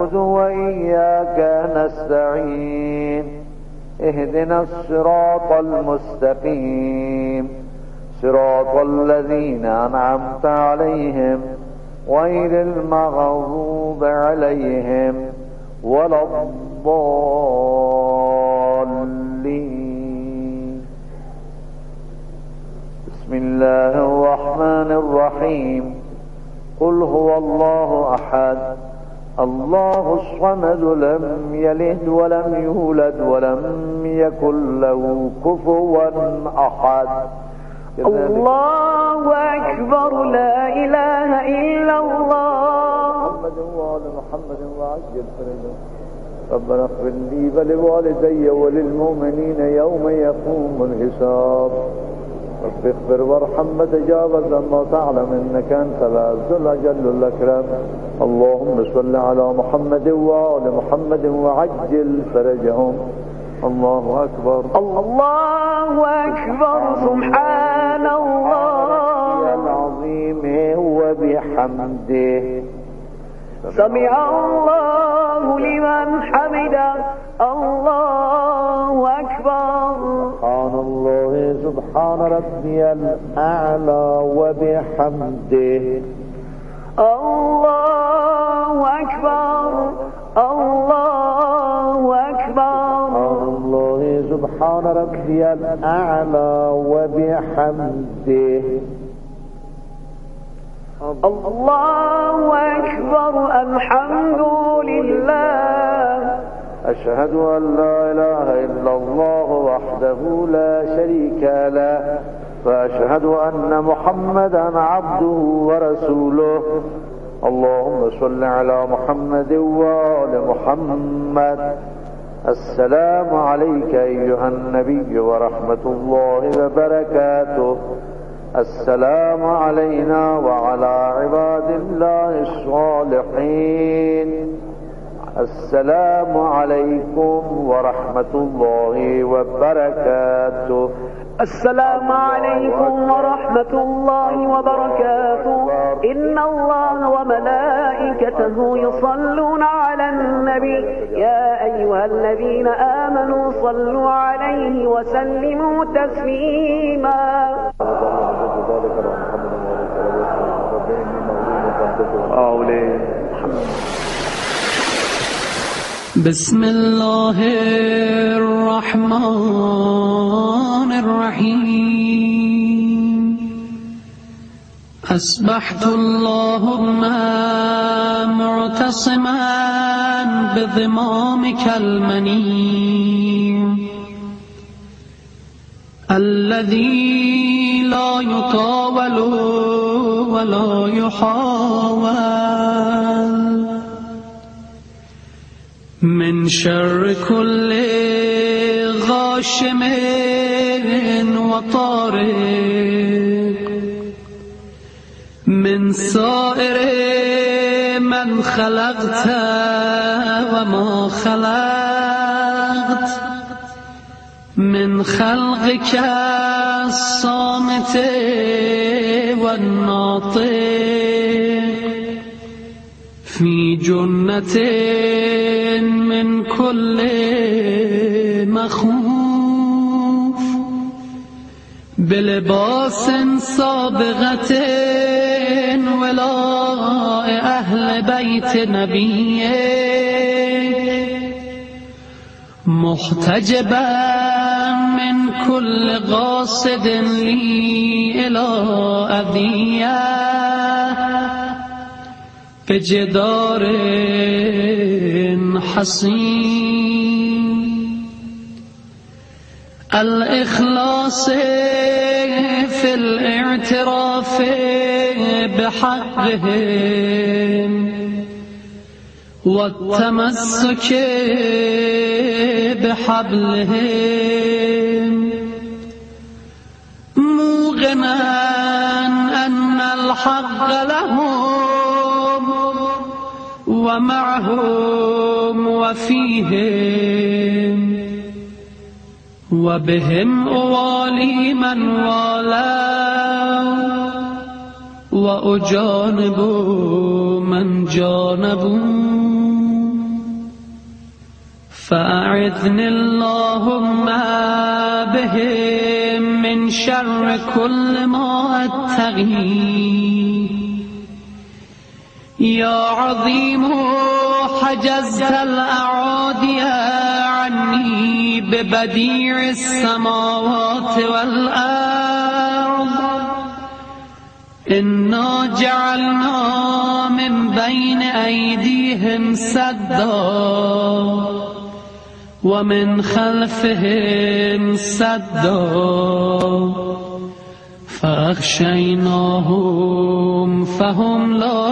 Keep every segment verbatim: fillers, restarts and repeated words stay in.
نعبد وإياك نستعين اهدنا الصراط المستقيم صراط الذين أنعمت عليهم غير المغضوب عليهم ولا الضالين. بسم الله الرحمن الرحيم. قل هو الله أحد الله الصمد لم يلد ولم يولد ولم يكن له كفوا أحد. الله أكبر لا إله إلا الله. محمد وآل محمد وعجل فرجهم. ربنا اغفر لي ولوالدي وللمؤمنين يوم يقوم الحساب. رب اغفر وارحم وتجاوز ما تعلم انك انت العز الاجل الاكرم. اللهم صل على محمد وآل محمد وعجل فرجهم. الله اكبر الله اكبر سبحان الله العظيم وبحمده. سمع الله لمن حمده. الله اكبر. سبحان الله سبحان ربي الأعلى وبحمده. الله أكبر الله أكبر. سبحان الله سبحان ربي الأعلى وبحمده. الله أكبر. الحمد لله. أشهد أن لا إله إلا الله وحده لا شريك له وأشهد أن محمدا عبده ورسوله. اللهم صل على محمد وآل محمد. السلام عليك أيها النبي ورحمة الله وبركاته. السلام علينا وعلى عباد الله الصالحين. السلام عليكم ورحمة الله وبركاته. السلام عليكم ورحمة الله وبركاته. إن الله وملائكته يصلون على النبي يا أيها الذين آمنوا صلوا عليه وسلموا تسليما. بسم الله الرحمن الرحيم. أصبحت اللهم معتصما بضمامك المنيم الذي لا يطاول ولا يحاول من شر كل غاشم وطارق من سائر من خلقت وما خلقت من خلقك الصامت والناطق في جنة من كل مخوف بلباس سابغة ولاء أهل بيت نبيه محتجبا من كل قاصد لي إلى أذية بجدار حصين الإخلاص في الاعتراف بحقهم والتمسك بحبلهم موقنا أن الحق لهم ومعهم وفيهم وبهم أوالي من والاه وأجانب من جانبوا فأعذني اللهم بهم من شر كل ما أتقي يا عظيم حجزت الأعادي عني ببديع السماوات والأرض إنا جعلنا من بين أيديهم سدا ومن خلفهم سدا فاغشیناهم فهم لا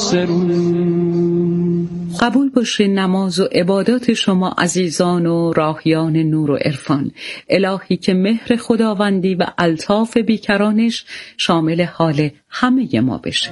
یبصرون. قبول باشه نماز و عبادات شما عزیزان و راهیان نور و عرفان. الهی که مهر خداوندی و الطاف بیکرانش شامل حال همه ما بشه.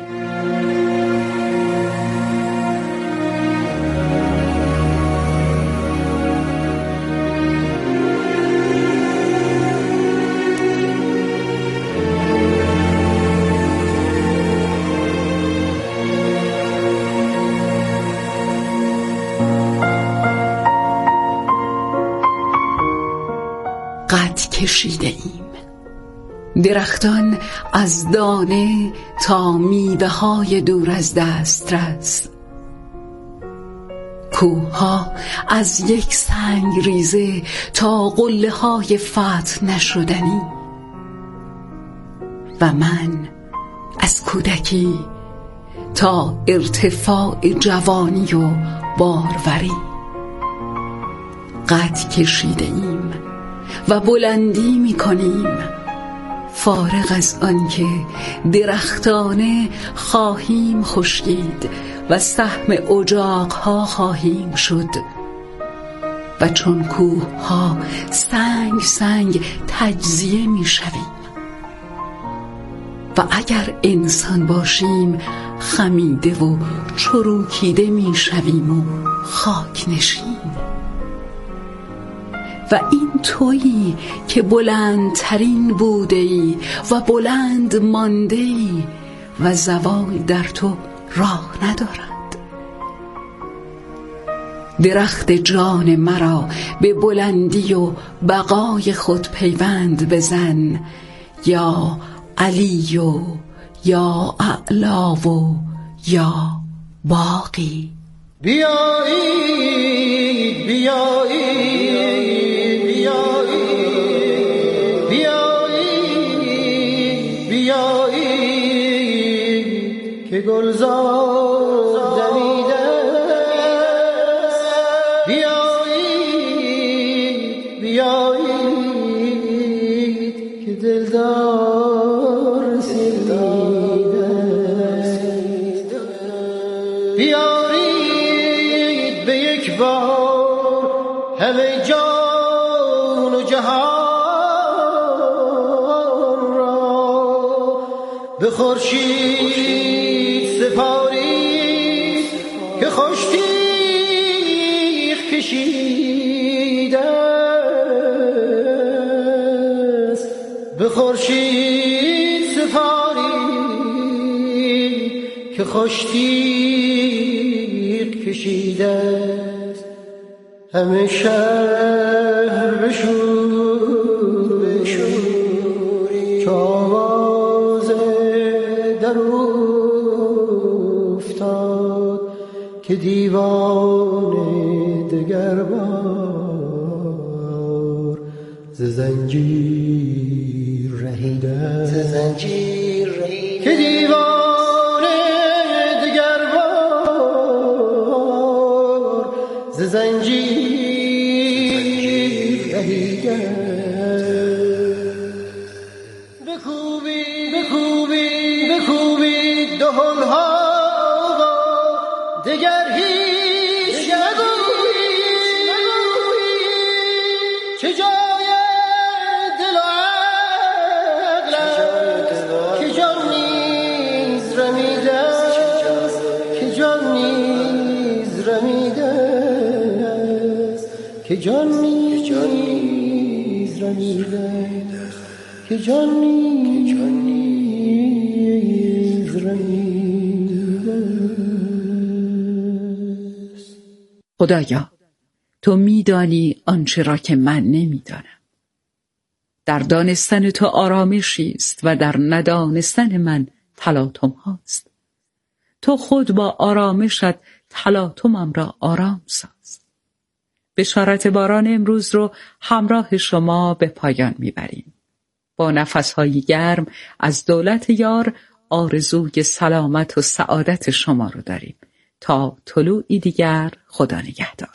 قد کشیده ایم درختان از دانه تا میوه های دور از دسترس، کوهها از یک سنگ ریزه تا قله های فتح نشدنی و من از کودکی تا ارتفاع جوانی و باروری. قد کشیده ایم و بلندی می کنیم، فارغ از آنکه درختانه خواهیم خشکید و سهم اجاقها خواهیم شد و چون کوهها سنگ سنگ تجزیه می شویم و اگر انسان باشیم خمیده و چروکیده می شویم و خاک نشین. و این تویی که بلندترین بوده ای و بلند مانده ای و زوال در تو راه ندارد. درخت جان مرا به بلندی و بقای خود پیوند بزن، یا علی و یا اعلا و یا باقی. بیایید بیایید که گلزار دمیده است، بیایید بیایید که دلدار رسیده است، بیایید به یک بار همه جان و جهان را به خورشید سپاری که خوش تیغ کشیده است، به خورشید سپاری که خوش تیغ کشیده است. همه شهر بشور بشوری که آواز در افتاد که دیوانه دگر بار ز زنجیر رهیده، ز زنجیر رهیده، که دیوانه دگر بار ز زنجیر رهیده. بکوبید بکوبید بکوبید دهنها دگر هیچ نگویید چه جای دل و عقل که جان نیز رمیده است، که جان نیز رمیده است، که جان نیز رمیده است، که جان نیز رمیده است. خدایا تو میدانی آنچه را که من نمیدانم. در دانستن تو آرامشی است و در ندانستن من تلاطم هاست. تو خود با آرامشت تلاطمم را آرام ساز. بشارت باران امروز رو همراه شما به پایان میبریم. با نفسهای گرم از دولت یار آرزوی سلامت و سعادت شما رو داریم. تا طلوعی دیگر، خدا نگهدار.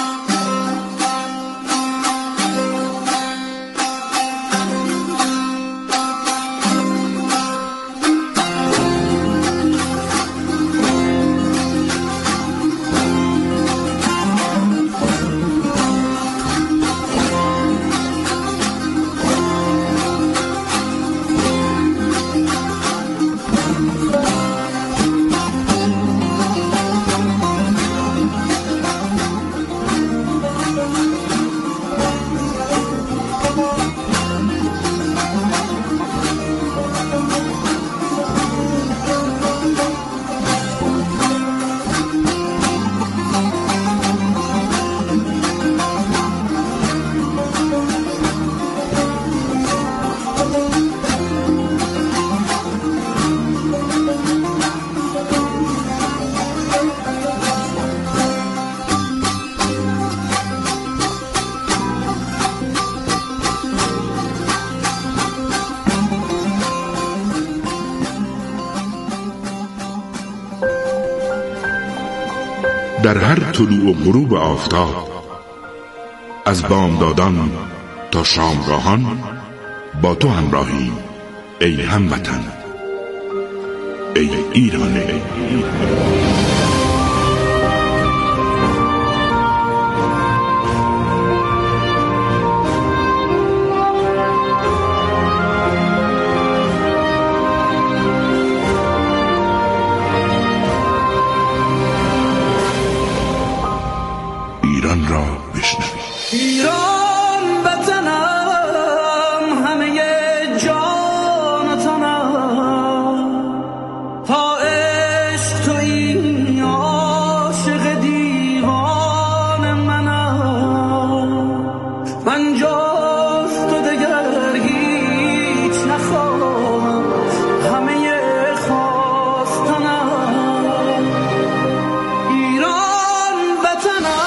در هر طلوع و غروب آفتاب، از بامدادان تا شامگاهان با تو همراهیم ای هموطن، ای ایران. ای ایران. ایران را بشنوید. ایران وطنم، همه جان و تنم، تا عشق تویی عاشق دیوان منم. من جز تو دگر هیچ نخواهم، همه خواستنم. ایران وطنم،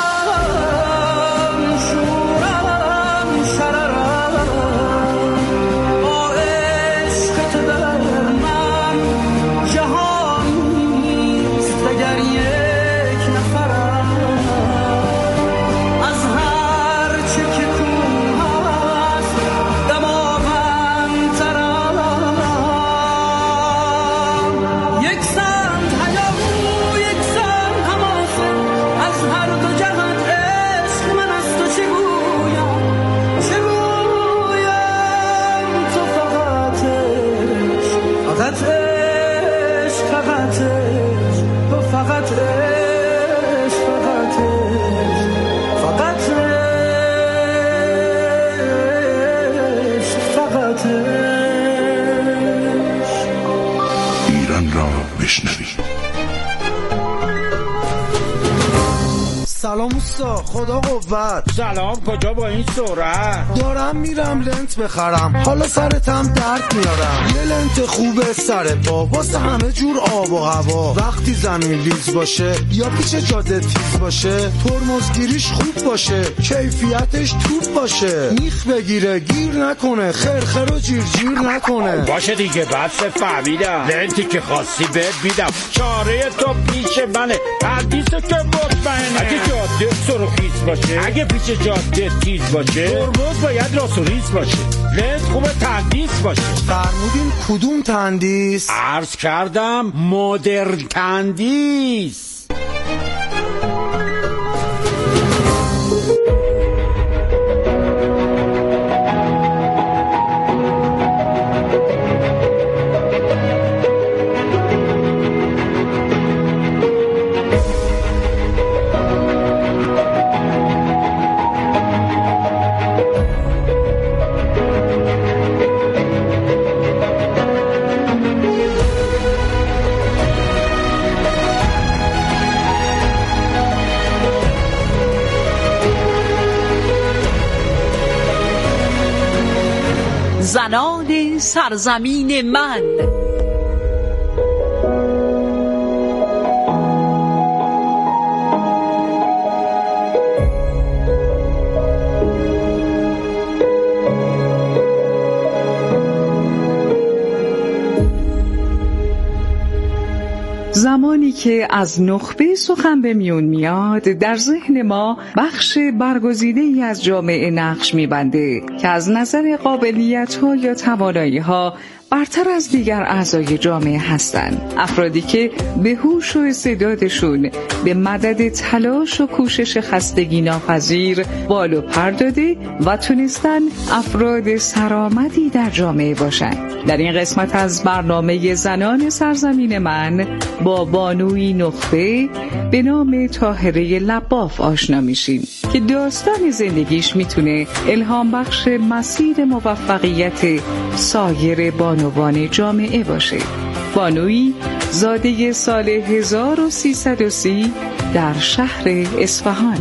ایران را بشنوید. سلام اوستا، خدا قوت. سلام، کجا با این سرعت؟ دارم میرم لنت بخرم، حالا سرتم درد میارم. یه لنت خوبه سر پا، واسه همه جور آب و هوا. وقتی زمین لیز باشه یا پیچ جاده تیز باشه، ترمزگیریش خوب باشه، کیفیتش توپ باشه. میخ بگیره گیر نکنه، خرخر و جیر جیر نکنه. باشه دیگه، بس فهمیدم. لنتی که خواستی بهت میدم، چاره تو پیش منه، حدیثو که مطمئنه. اگه جاده سرخیز باشه، اگه پیچ جاده تیز باشه، ترمز باید راست و ریز باشه، لنت خوبه تندیس باشه. فرمودین کدوم تندیس؟ عرض کردم مدرن تندیس. زنان سرزمین من. زمانی که از نخبه سخن به میون میاد، در ذهن ما بخش برگزیده‌ای از جامعه نقش می‌بنده که از نظر قابلیت‌ها یا توانایی‌ها برتر از دیگر اعضای جامعه هستند. افرادی که به هوش و استعدادشون به مدد تلاش و کوشش خستگی ناپذیر بال و پر داده و تونستن افراد سرآمدی در جامعه باشند. در این قسمت از برنامه زنان سرزمین من با بانوی نخبه به نام طاهره لباف آشنا میشیم که داستان زندگیش میتونه الهام بخش مسیر موفقیت سایر بانوان جامعه باشه. بانوی زاده سال هزار و سیصد و سی در شهر اصفهان.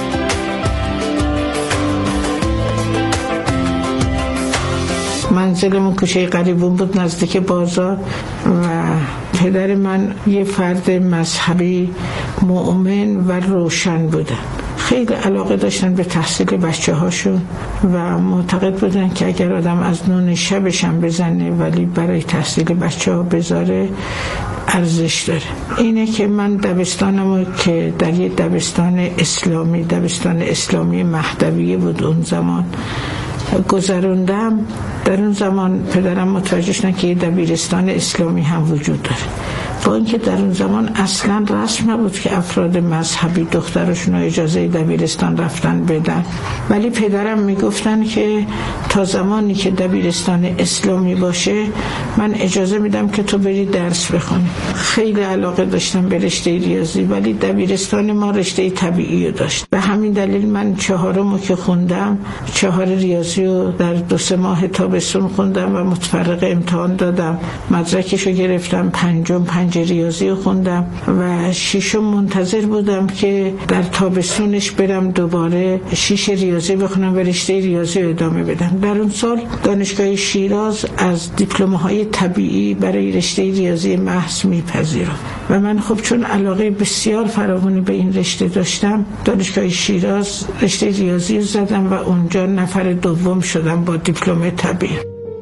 منزلمون کوچه قریبون بود نزدیک بازار و پدر من یه فرد مذهبی مؤمن و روشن بودن. خیلی علاقه داشتن به تحصیل بچه هاشون و معتقد بودن که اگر آدم از نون شبش هم بزنه ولی برای تحصیل بچه ها بذاره ارزش داره. اینه که من دبستانمو که در یه دبستان اسلامی دبستان اسلامی مهدویه بود اون زمان گذروندم. در اون زمان پدرم متوجه شدن که یه دبیرستان اسلامی هم وجود داره، با اینکه در اون زمان اصلا رسم نبود که افراد مذهبی دخترشون اجازه دبیرستان رفتن بدن، ولی پدرم میگفتن که تا زمانی که دبیرستان اسلامی باشه من اجازه میدم که تو بری درس بخونی. خیلی علاقه داشتم به رشته ریاضی ولی دبیرستان ما رشته طبیعی رو داشت. به همین دلیل من چهارمو که خوندم چهار ریاضی رو در دو سه ماه تابستون خوندم و متفرق امتحان دادم. مدرکشو گرفتم، پنجم پنج ریاضی رو خوندم و ششم منتظر بودم که در تابستونش برم دوباره شش ریاضی بخونم و رشته ریاضی رو ادامه بدم. در اون سال دانشگاه شیراز از دیپلم‌های طبیعی برای رشته ریاضی محض میپذیرفت و من خب چون علاقه بسیار فراوانی به این رشته داشتم دانشگاه شیراز رشته ریاضی رو زدم و اونجا نفر دوم شدم با دیپلم طبیعی.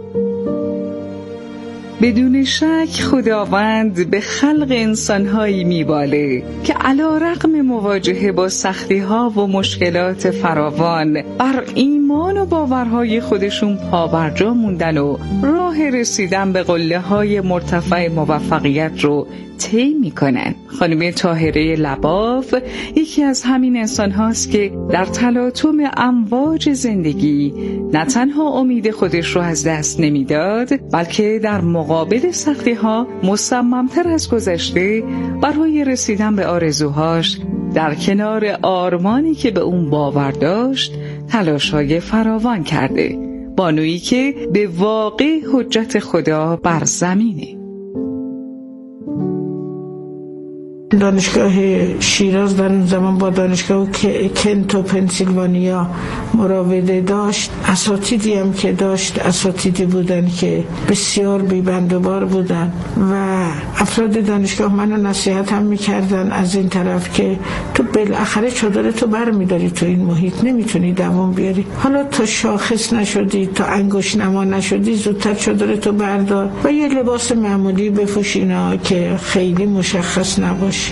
بدون شک خداوند به خلق انسانهایی میباله که علی رغم مواجهه با سختی‌ها و مشکلات فراوان بر ایمان و باورهای خودشون پابرجا موندن و راه رسیدن به قله‌های مرتفع موفقیت رو طی میکنن. خانم طاهره لباف یکی از همین انسان هاست که در تلاطم امواج زندگی نه تنها امید خودش رو از دست نمیداد بلکه در مقابل سختی ها مصممتر از گذشته برای رسیدن به آرزوهاش در کنار آرمانی که به اون باور داشت تلاش‌های فراوان کرده. بانویی که به واقع حجت خدا بر زمینه. دانشگاه شیراز در اون زمان با دانشگاه کنت و پنسیلوانیا مراوده داشت. اساتیدی هم که داشت اساتیدی بودن که بسیار بی‌بندوبار بودن و افراد دانشگاه منو نصیحت هم میکردن از این طرف که تو بالاخره چادرتو برمیداری تو این محیط نمیتونی دوام بیاری، حالا تا شاخص نشدی تا انگشت نما نشدی زودتر چادرتو بردار و یه لباس معمولی بپوشینا که خیلی مشخص نباشه.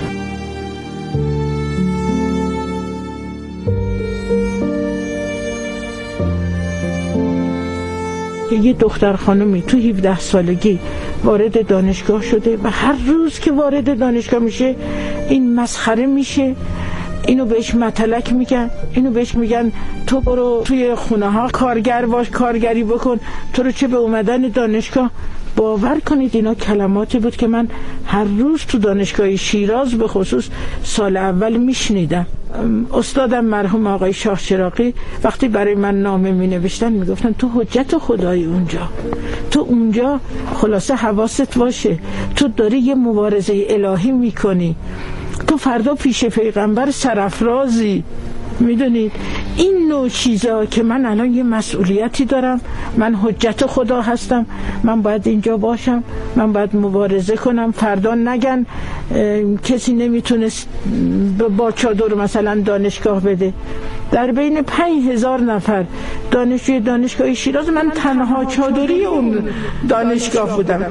یه دختر خانمی تو هفده سالگی وارد دانشگاه شده و هر روز که وارد دانشگاه میشه این مسخره میشه، اینو بهش متلک میگن، اینو بهش میگن تو برو توی خونه ها کارگر باش، کارگری بکن، تو رو چه به اومدن دانشگاه. باور کنید اینا کلماتی بود که من هر روز تو دانشگاه شیراز به خصوص سال اول میشنیدم. استادم مرحوم آقای شاه چراغی وقتی برای من نامه می نوشتن می گفتن تو حجت خدای اونجا، تو اونجا خلاصه حواست باشه، تو داری یه مبارزه الهی میکنی، تو فردا پیش پیغمبر سرافرازی. میدونید این نوع چیزا که من الان یه مسئولیتی دارم، من حجت خدا هستم، من باید اینجا باشم، من باید مبارزه کنم، فردا نگن کسی نمیتونست با چادر مثلا دانشگاه بده. در بین پنج هزار نفر دانشجوی دانشگاه شیراز من تنها چادری اون دانشگاه بودم.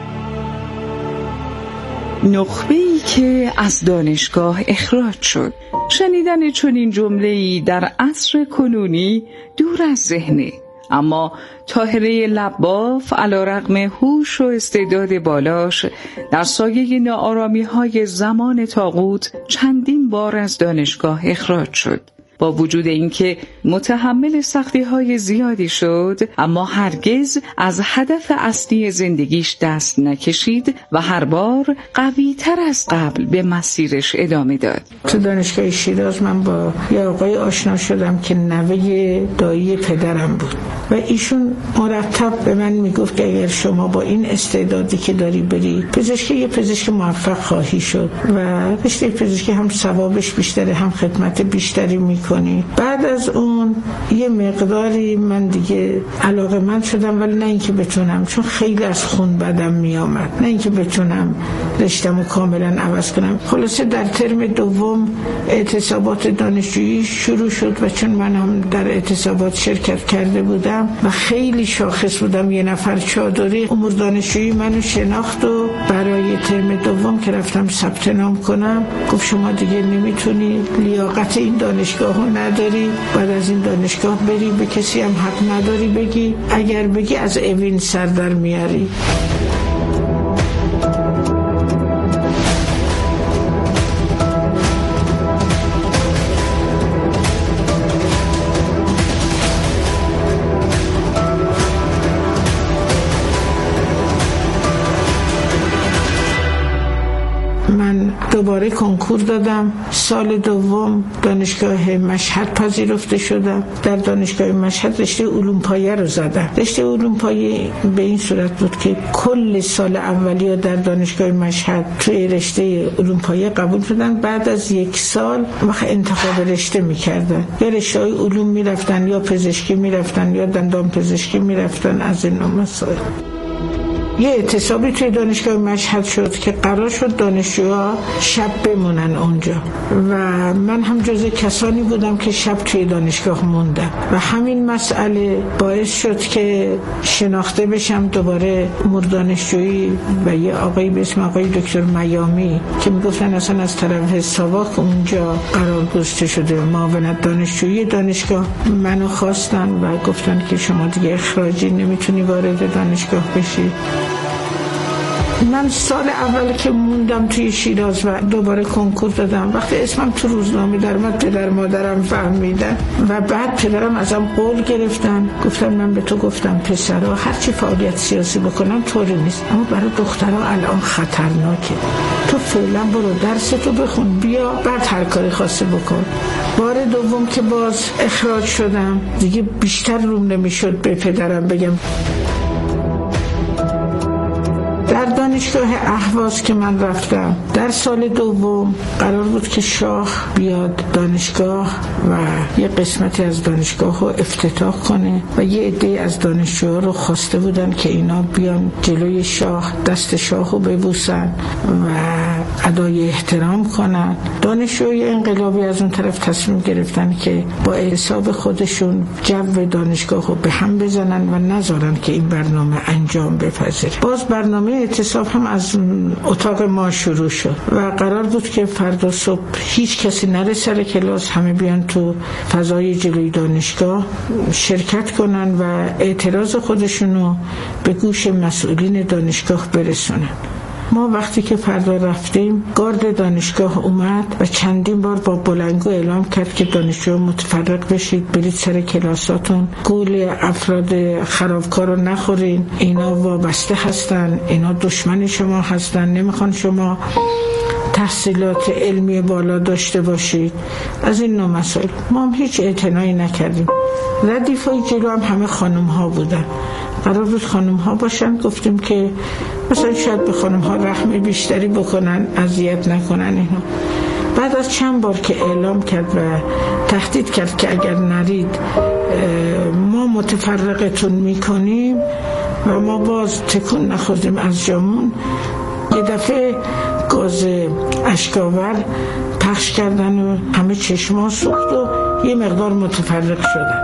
نخبه‌ای که از دانشگاه اخراج شد. شنیدن چنین جمله‌ای در عصر کنونی دور از ذهنه، اما طاهره لباف علی‌رغم هوش و استعداد بالاش در سایه ناآرامی‌های زمان طاغوت چندین بار از دانشگاه اخراج شد. با وجود اینکه متحمل سختی‌های زیادی شد، اما هرگز از هدف اصلی زندگیش دست نکشید و هر بار قوی‌تر از قبل به مسیرش ادامه داد. تو دانشگاه شیراز من با یه آقای آشنا شدم که نوه دایی پدرم بود و ایشون مرتب به من میگفت که اگر شما با این استعدادی که داری بری پزشکی، یه پزشک موفق خواهی شد و رشته پزشکی هم ثوابش بیشتره، هم خدمت بیشتری میکنه. بعد از اون یه مقداری من دیگه علاقه‌مند شدم، ولی نه اینکه بتونم، چون خیلی از خون بدم میامد، نه اینکه بتونم رشته‌مو کاملا عوض کنم. خلاصه در ترم دوم اعتصابات دانشجویی شروع شد و چون من هم در اعتصابات شرکت کرده بودم و خیلی شاخص بودم، یه نفر چادری امور دانشجویی منو شناخت و برای ترم دوم که رفتم ثبت نام کنم گفت شما دیگه نمیتونی، لیاقت این دانشگاه نداری، بعد از این دانشگاه بری، به کسی هم حق نداری بگی، اگر بگی از اوین سر در میاری. دوباره کنکور دادم. سال دوم دانشگاه مشهد پذیرفته شدم. در دانشگاه مشهد رشته علوم پایه رو زدم. رشته علوم پایه به این صورت بود که کل سال اولیه در دانشگاه مشهد توی رشته علوم پایه قبول شدن، بعد از یک سال وقت انتخاب رشته میکردن، یا رشته‌های علوم میرفتن یا پزشکی میرفتن یا دندان پزشکی میرفتن. از این مسائل یه اعتصابی توی دانشگاه مشهد شد که قرار شد دانشجوها شب بمونن اونجا و من هم جزو کسانی بودم که شب توی دانشگاه موندم و همین مسئله باعث شد که شناخته بشم دوباره امور دانشجویی و یه آقایی به اسم آقای دکتر میامی که میگفتن اصلا از طرف ساواک اونجا قرار گذاشته شده معاونت دانشجویی دانشگاه، منو خواستن و گفتن که شما دیگه اخراجی، نمیتونی وارد دانشگاه بشی. من سال اول که موندم توی شیراز و دوباره کنکور دادم، وقتی اسمم تو روزنامه در اومد پدر مادرم فهمیدن و بعد پدرم ازم قول گرفتن، گفتن من به تو گفتم پسرها هرچی فعالیت سیاسی بکنن طوری نیست، اما برای دخترها الان خطرناکه، تو فعلا برو درستو بخون بیا بعد هر کاری خواسته بکن. بار دوم که باز اخراج شدم دیگه بیشتر روم نمیشد به پدرم بگم. در دانشگاه اهواز که من رفتم در سال دوم قرار بود که شاه بیاد دانشگاه و یه قسمتی از دانشگاه رو افتتاح کنه و یه عده از دانشجوها رو خواسته بودن که اینا بیان جلوی شاه دست شاه رو ببوسن و ادای احترام کنن. دانشجوی انقلابی از اون طرف تصمیم گرفتن که با حساب خودشون جو دانشگاه رو به هم بزنن و نذارن که این برنامه انجام بپذیره. باز برنامه اعتصاب هم از اتاق ما شروع شد و قرار بود که فردا صبح هیچ کسی نره سر کلاس، همه بیان تو فضای جلوی دانشگاه شرکت کنن و اعتراض خودشونو به گوش مسئولین دانشگاه برسونن. ما وقتی که فردا رفتیم گارد دانشگاه اومد و چندین بار با بلنگو اعلام کرد که دانشجو متفرق بشید، برید سر کلاساتون، گول افراد خرابکار رو نخورین، اینا وابسته هستن، اینا دشمن شما هستن، نمیخوان شما تحصیلات علمی بالا داشته باشید. از این نوع مسائل ما هم هیچ اعتنایی نکردیم. ردیفای جلو هم همه خانم ها بودن، قرار بود خانم ها باشن، گفتیم که مثلا شاید به خانم ها رحم بیشتری بکنن، اذیت نکنن اینا. بعد از چند بار که اعلام کرد و تهدید کرد که اگر نرید ما متفرقتون میکنیم و ما باز تکون نخوردیم از جامون، یه دفعه گاز اشکاور پخش کردن و همه چشما سوخت و یه مقدار متفرق شدن.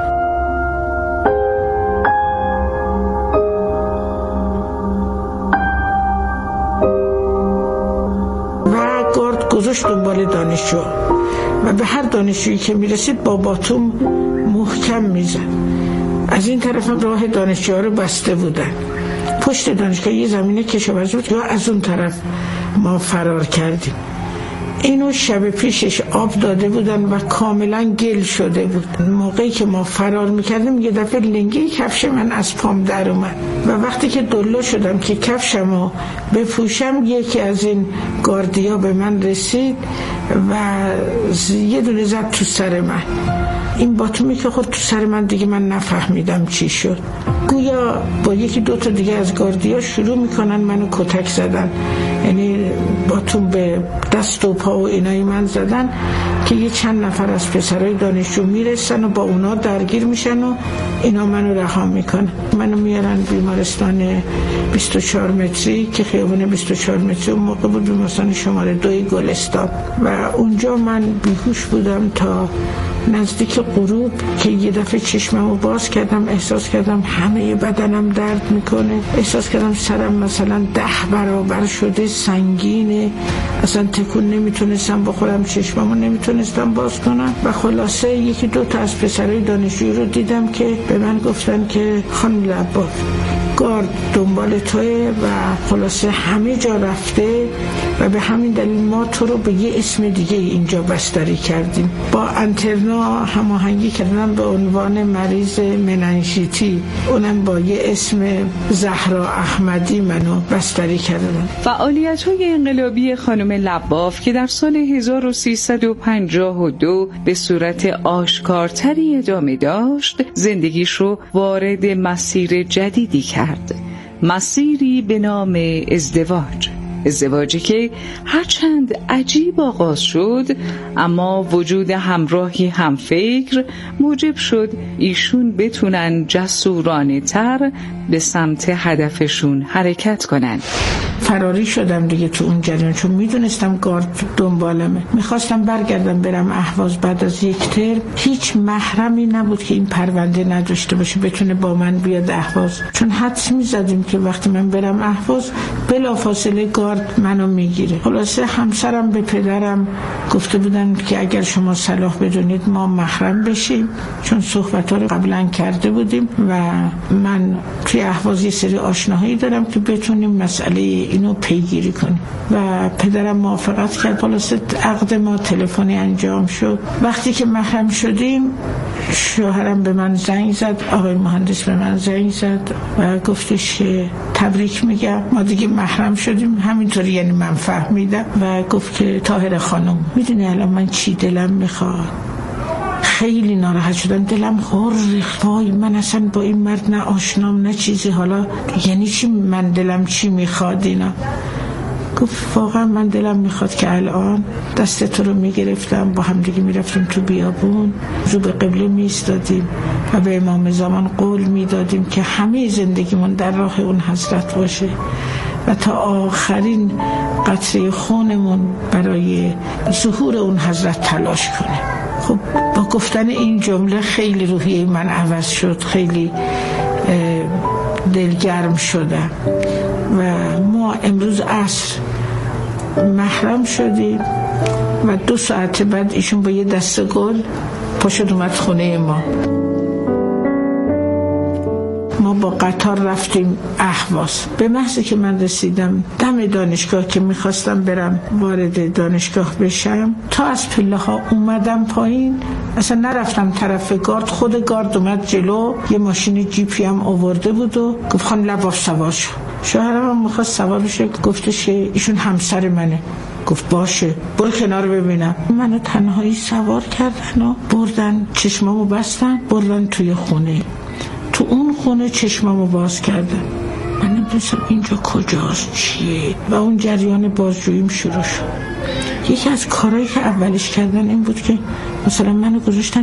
و گارد گذاشت دنبال دانشجو و به هر دانشجویی که میرسید با باتوم محکم میزد. از این طرف هم راه دانشجوها رو بسته بودن. پشت دانشگاه یه زمینه کشاورزی بود، یا از اون طرف ما فرار کردیم. اینو شب پیشش آب داده بودن و کاملا گل شده بود. موقعی که ما فرار میکردیم یه دفعه لنگه کفش من از پام در اومد و وقتی که دلو شدم که کفشمو بپوشم یکی از این گاردیا به من رسید و یه دونه زد تو سر من. این باتومی که خود تو سر من دیگه من نفهمیدم چی شد. گویا با یکی دو تا دیگه از گاردیا شروع میکنن منو کتک زدن، یعنی باتوم به دست و پا و اینای من زدن که یه چند نفر از پسرای دانشجو میرسن و با اونا درگیر میشن و اینا منو رها میکنن. منو میارن بیمارستان بیست و چهار متری که خیابون بیست و چهار متری اون موقع بود، بیمارستان شماره دوی گلستان، و اونجا من بیهوش بودم تا نزدیک غروب که یه دفعه چشممو باز کردم، احساس کردم همه بدنم درد میکنه، احساس کردم سرم مثلا ده برابر شده، سنگینه، اصلا تکون نمیتونستم بخورم، چشممو نمیتونستم باز کنم. و خلاصه یکی دو تا از پسرای دانشجویی رو دیدم که به من گفتن که خانم لباف گارد دنبال توه و خلاصه همه جا رفته و به همین دلیل ما تو رو به یه اسم دیگه اینجا بستری کردیم. با انترنا هماهنگی کردن به عنوان مریض مننژیتی، اونم با یه اسم زهرا احمدی منو بستری کردن. فعالیت‌های انقلابی خانم لباف که در سال هزار و سیصد و پنجاه و دو به صورت آشکارتری ادامه داشت، زندگیش رو وارد مسیر جدیدی کرد. مسیری به نام ازدواج. ازدواجی که هرچند عجیب آغاز شد اما وجود همراهی همفکر موجب شد ایشون بتونن جسورانه تر به سمت هدفشون حرکت کنن. فراری شدم دیگه تو اون جریان، چون میدونستم گارد دنبالمه. میخواستم برگردم برم اهواز. بعد از یک ترم هیچ محرمی نبود که این پرونده نداشته باشه بتونه با من بیاد اهواز، چون حدس میزدیم که وقتی من برم اهواز بلافاصله گارد منو میگیره. خلاصه همسرم به پدرم گفته بودن که اگر شما صلاح بدونید ما محرم بشیم، چون صحبت‌ها رو قبلا کرده بودیم و من توی اهواز یه سری آشناهایی دارم که بتونیم مسئله اینو پیگیری کنیم. و پدرم موافقت کرد. خلاصه عقد ما تلفنی انجام شد. وقتی که محرم شدیم شوهرم به من زنگ زد، آقای مهندس به من زنگ زد و گفتش که تبریک میگم ما دیگه محرم شدیم. همینطوری یعنی من فهمیدم و گفت که طاهره خانم میدونی الان من چی دلم میخواد؟ خیلی ناراحت شدم، دلم خور ریخت. وای من اصلا با این مرد نه آشنام نه چیزی، حالا یعنی چی من دلم چی میخواد اینا؟ گفت واقعا من دلم میخواد که الان دست تو رو میگرفتم، با هم دیگه میرفتیم تو بیابون، رو به قبله میستادیم و به امام زمان قول میدادیم که همه زندگیمون در راه اون حضرت باشه و تا آخرین قطره خونمون برای ظهور اون حضرت تلاش کنه. خب با گفتن این جمله خیلی روحیه من عوض شد، خیلی دلگرم شدم و ما امروز عصر محرم شدیم و دو ساعت بعد ایشون با یه دسته گل پاشد اومد خونه ما. ما با قطار رفتیم اهواز. به محض که من رسیدم دم دانشگاه که میخواستم برم وارد دانشگاه بشم، تا از پله ها اومدم پایین، اصلا نرفتم طرف گارد، خود گارد اومد جلو، یه ماشین جیپی هم آورده بود و گفت خان لباس سوار شو. شوهرم هم میخواست سوار بشه، گفتش که ایشون همسر منه. گفت باشه برو کنار ببینم. منو تنهایی سوار کردن و بردن، چشمامو بستن بردن توی خونه. تو اون خونه چشمامو باز کردم. من نمیدونستم اینجا کجاست چیه و اون جریان بازجوییم شروع شد. یکی از کارهایی که اولش کردن این بود که مثلا منو گذاشتن